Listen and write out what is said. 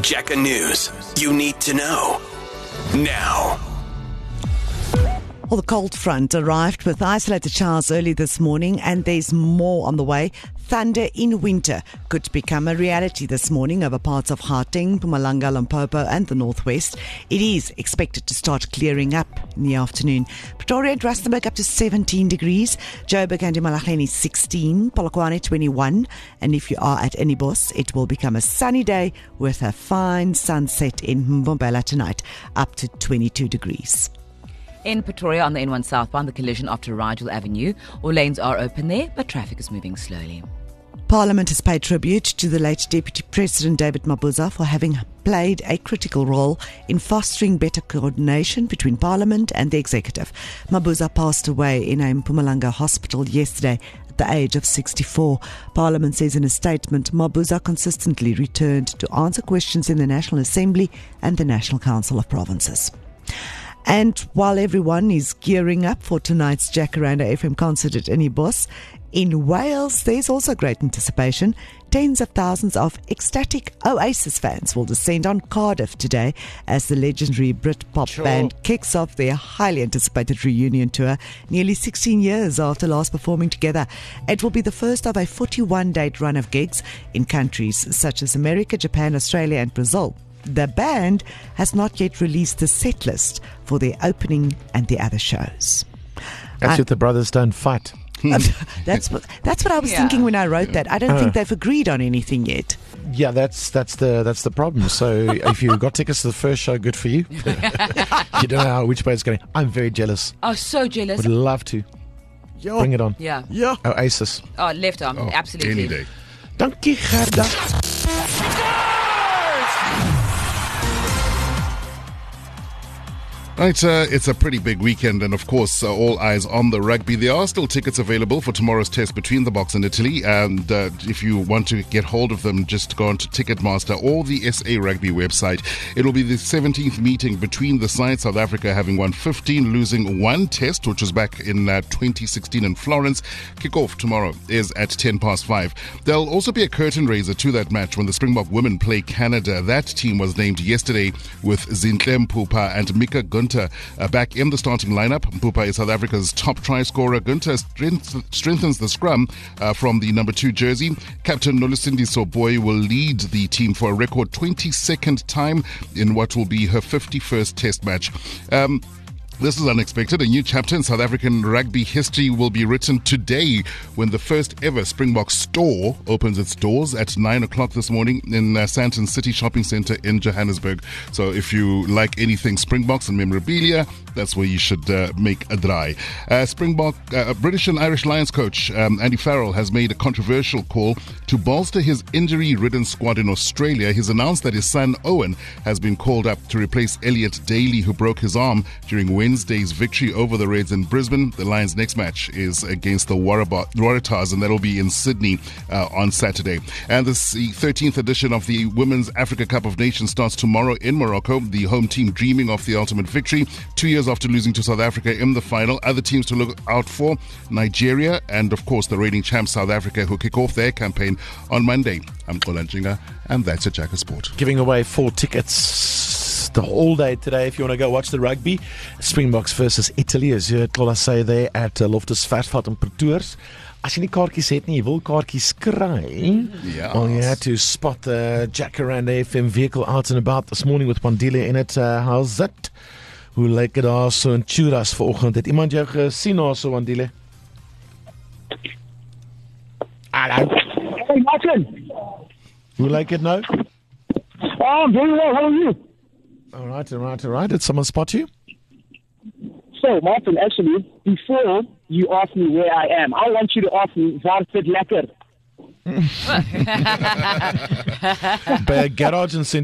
Jacker News. You need to know now. Well, the cold front arrived with isolated showers early this morning, and there's more on the way. Thunder in winter could become a reality this morning over parts of Gauteng, Mpumalanga, Limpopo and the northwest. It is expected to start clearing up in the afternoon. Pretoria and Rustenburg up to 17 degrees. Joburg and Emalakeni 16. Polokwane 21. And if you are at Enibos, it will become a sunny day with a fine sunset in Mbombela tonight, up to 22 degrees. In Pretoria on the N1 southbound, the collision after Rigel Avenue. All lanes are open there, but traffic is moving slowly. Parliament has paid tribute to the late Deputy President David Mabuza for having played a critical role in fostering better coordination between Parliament and the Executive. Mabuza passed away in a Mpumalanga hospital yesterday at the age of 64. Parliament says in a statement, Mabuza consistently returned to answer questions in the National Assembly and the National Council of Provinces. And while everyone is gearing up for tonight's Jacaranda FM concert at Enibos, in Wales there's also great anticipation. Tens of thousands of ecstatic Oasis fans will descend on Cardiff today as the legendary Brit-pop band kicks off their highly anticipated reunion tour nearly 16 years after last performing together. It will be the first of a 41-date run of gigs in countries such as America, Japan, Australia and Brazil. The band has not yet released the set list for their opening and the other shows. That's if the brothers don't fight. That's what I was thinking when I wrote that. I don't think they've agreed on anything yet. Yeah, that's the problem. So if you got tickets to the first show, good for you. You don't know which way it's going. I'm very jealous. Oh, so jealous. Would love to. Bring it on. Yeah. Oasis. Oh, left arm. Absolutely. Any day. Dankie, Gerda. Right, it's a pretty big weekend, and of course, all eyes on the rugby. There are still tickets available for tomorrow's test between the Boks and Italy, and if you want to get hold of them, just go on to Ticketmaster or the SA Rugby website. It'll be the 17th meeting between the sides, South Africa having won 15, losing one test, which was back in 2016 in Florence. Kickoff tomorrow is at 5:10. There'll also be a curtain raiser to that match when the Springbok women play Canada. That team was named yesterday with Zinhle Mpupa and Mika Gunter back in the starting lineup. Mpupa is South Africa's top try scorer. Gunter strengthens the scrum from the number 2 jersey. Captain Nolusindi Soboy will lead the team for a record 22nd time in what will be her 51st test match. This is unexpected. A new chapter in South African rugby history will be written today when the first ever Springbok store opens its doors at 9 o'clock this morning in Sandton City Shopping Centre in Johannesburg. So if you like anything Springboks and memorabilia, that's where you should make a draai. Springbok British and Irish Lions coach Andy Farrell has made a controversial call to bolster his injury-ridden squad in Australia. He's announced that his son Owen has been called up to replace Elliot Daly, who broke his arm during Wednesday's victory over the Reds in Brisbane. The Lions' next match is against the Waratahs, and that'll be in Sydney on Saturday. And the 13th edition of the Women's Africa Cup of Nations starts tomorrow in Morocco. The home team dreaming of the ultimate victory 2 years after losing to South Africa in the final. Other teams to look out for: Nigeria and, of course, the reigning champs South Africa, who kick off their campaign on Monday. I'm Xola Ntshinga, and that's a Jacker Sport. Giving away 4 tickets the whole day today if you want to go watch the rugby. Springboks versus Italy, as you heard Xola say there at Loftus Versfeld in Pretoria. As jy nie kaartjies het nie, jy wil kaartjies kry. Well, you had to spot the Jacaranda FM vehicle out and about this morning with Pandile in it. How's that? Hoe lyk dit daar so in Churas vanoggend? Het iemand jou gesien daar so, Pandile? Hallo. Hey, Martin. Hoe lyk dit nou? Oh, I'm very well. How are you? All right. Did someone spot you? So, Martin, actually, before you ask me where I am, I want you to ask me, waar zit lekker? By a garage in St.